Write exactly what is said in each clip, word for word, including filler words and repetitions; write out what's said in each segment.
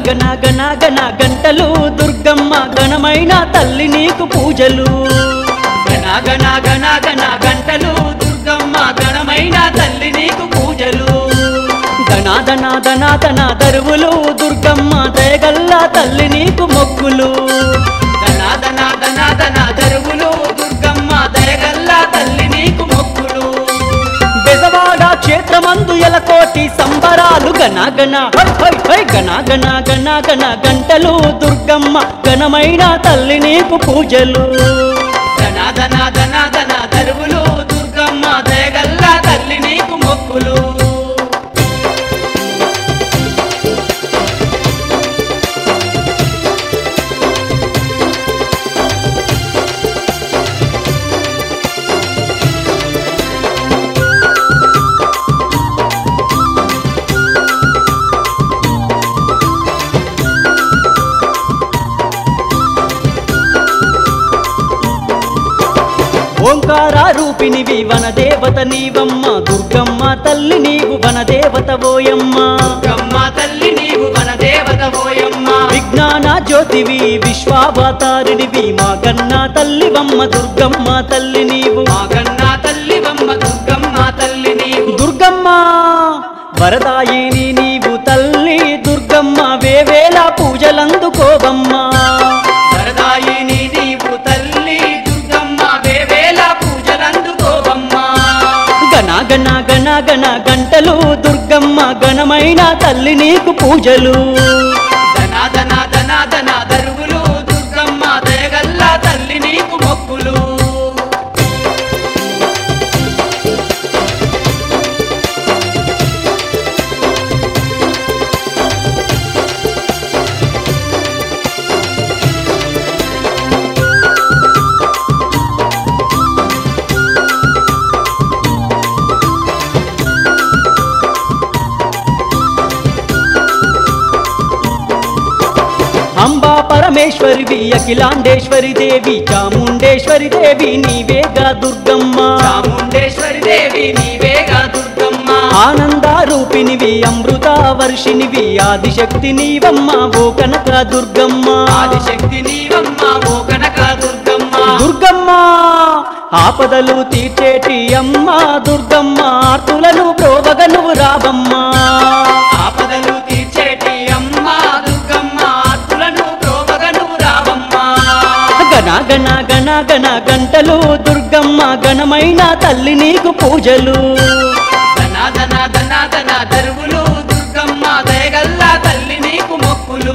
గణ గణ గణ గంటలు దుర్గమ్మ గణమైన తల్లి నీకు పూజలు గణ గణ గణ గణ గంటలు దుర్గమ్మ గణమైన తల్లి నీకు పూజలు ధనాధన ధనాధన దరువులు దుర్గమ్మ దయగల్ల తల్లి నీకు మొక్కులు ధనాధన ధనాధన దరువులు దుర్గమ్మ దయగల్ల తల్లి నీకు మొక్కులు బెజవాడ క్షేత్రమందు ఎలకోటి సంబరాలు గణ గణ హై హై హై గణ గణ గణ గణ గంటలు దుర్గమ్మ ఘనమైన తల్లి నీకు పూజలు ధనాధన ధనాధన దరువులు దుర్గమ్మ దయగల్ల తల్లి నీకు మొక్కులు ఓంకార రూపినివి వనదేవత నీవమ్మ దుర్గమ్మ తల్లి నీవు వనదేవత ఓయమ్మ దుర్గమ్మ తల్లి నీవు వనదేవత ఓయమ్మ విజ్ఞాన జ్యోతివి విశ్వావతారినివి మా గన్న తల్లివమ్మ దుర్గమ్మ తల్లి నీవు మా గన్న తల్లివమ్మ దుర్గమ్మ తల్లి నీవు దుర్గమ్మ వరదాయిని నీవు తల్లి దుర్గమ్మ వేవేల పూజలందుకోవమ్మ వరదాయిని నీవు తల్లి గణ గణ గణ గణ గంటలు దుర్గమ్మ ఘనమైన తల్లి నీకు పూజలు ధనాధన ధనాధన దరువులు దుర్గమ్మ దయగల్ల తల్లి నీకు మొక్కులు అంబా పరమేశ్వరివి అఖిలాండేశ్వరి దేవి చాముండేశ్వరి దేవి నీవేగా దుర్గమ్మ చాముండేశ్వరి దేవి నీవేగా దుర్గమ్మ ఆనంద రూపినివి అమృత వర్షినివి ఆదిశక్తి నీవమ్మ ఓ కనక దుర్గమ్మ ఆదిశక్తి నీవమ్మ ఓ కనక దుర్గమ్మ దుర్గమ్మ ఆపదలు తీర్చేటి అమ్మ దుర్గమ్మ ఆర్తులను ప్రోవగను రావమ్మ ఆపదలు తీర్చేటి అమ్మ దుర్గమ్మ ఆర్తులను ప్రోవగను రావమ్మ గణ గణ గణ గణ గంటలు దుర్గమ్మ ఘనమైన తల్లి నీకు పూజలు ధనాధన ధనాధన దరువులు దుర్గమ్మ దయగల్ల తల్లి నీకు మొక్కులు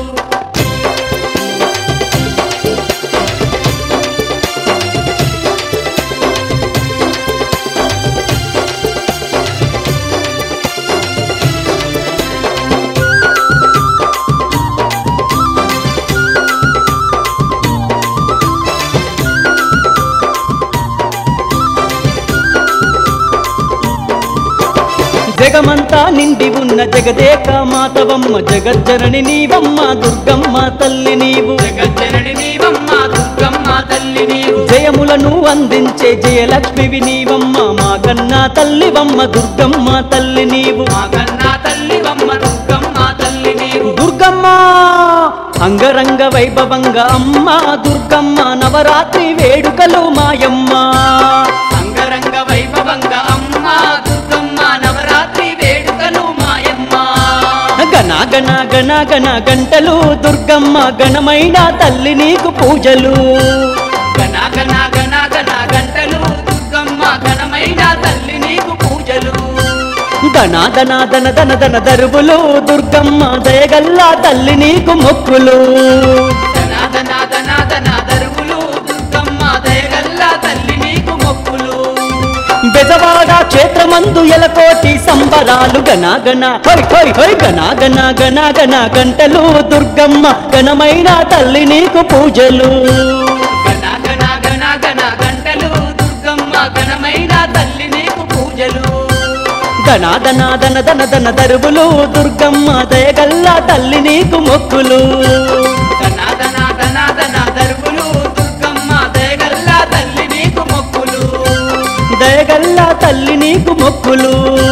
జగమంతా నిండి ఉన్న జగదేక మాతవమ్మ జగజ్జనని నీవమ్మ దుర్గమ్మ తల్లి నీవు జగజ్జనని నీవమ్మ దుర్గమ్మ తల్లి నీవు జయములను అందించే జయలక్ష్మివి నీవమ్మ మా కన్నా తల్లివమ్మ దుర్గమ్మ తల్లి నీవు మా కన్నా తల్లివమ్మ దుర్గమ్మ తల్లి నీవు దుర్గమ్మ అంగరంగ వైభవంగా అమ్మ దుర్గమ్మ నవరాత్రి వేడుకలు మాయమ్మ అంగరంగ వైభవంగా అమ్మ దుర్గమ్మ నవరాత్రి వేడుకలు మాయమ్మ గణ గణ గణ గణ గంటలు దుర్గమ్మ ఘనమైన తల్లి నీకు పూజలు గణ గణ గణ గణ గంటలు దుర్గమ్మ ఘనమైన తల్లి నీకు పూజలు ధనా ధన ధన ధన ధన దరువులు దుర్గమ్మ దయగల్ల తల్లి నీకు మొక్కులు ధనా ధన ధన ధన దరువులు దుర్గమ్మ దయగల్ల తల్లి నీకు మొక్కులు బెజవాడ క్షేత్రమందు ఎలకోటి సంబరాలు గణ గణ హై హై హై గణ గణ గణ గణ గంటలు దుర్గమ్మ ఘనమైన తల్లి నీకు పూజలు గణ గణ గణ గణ గంటలు దుర్గమ్మ ఘనమైన తల్లి నీకు పూజలు ధనా ధన ధన ధన ధన దరువులు దుర్గమ్మ దయగల్ల తల్లి నీకు మొక్కులు ధనా ధన ధన ధన దరువులు దుర్గమ్మ దయగల్ల తల్లి నీకు మొక్కులు దయగల్ల తల్లి నీకు మొక్కులు।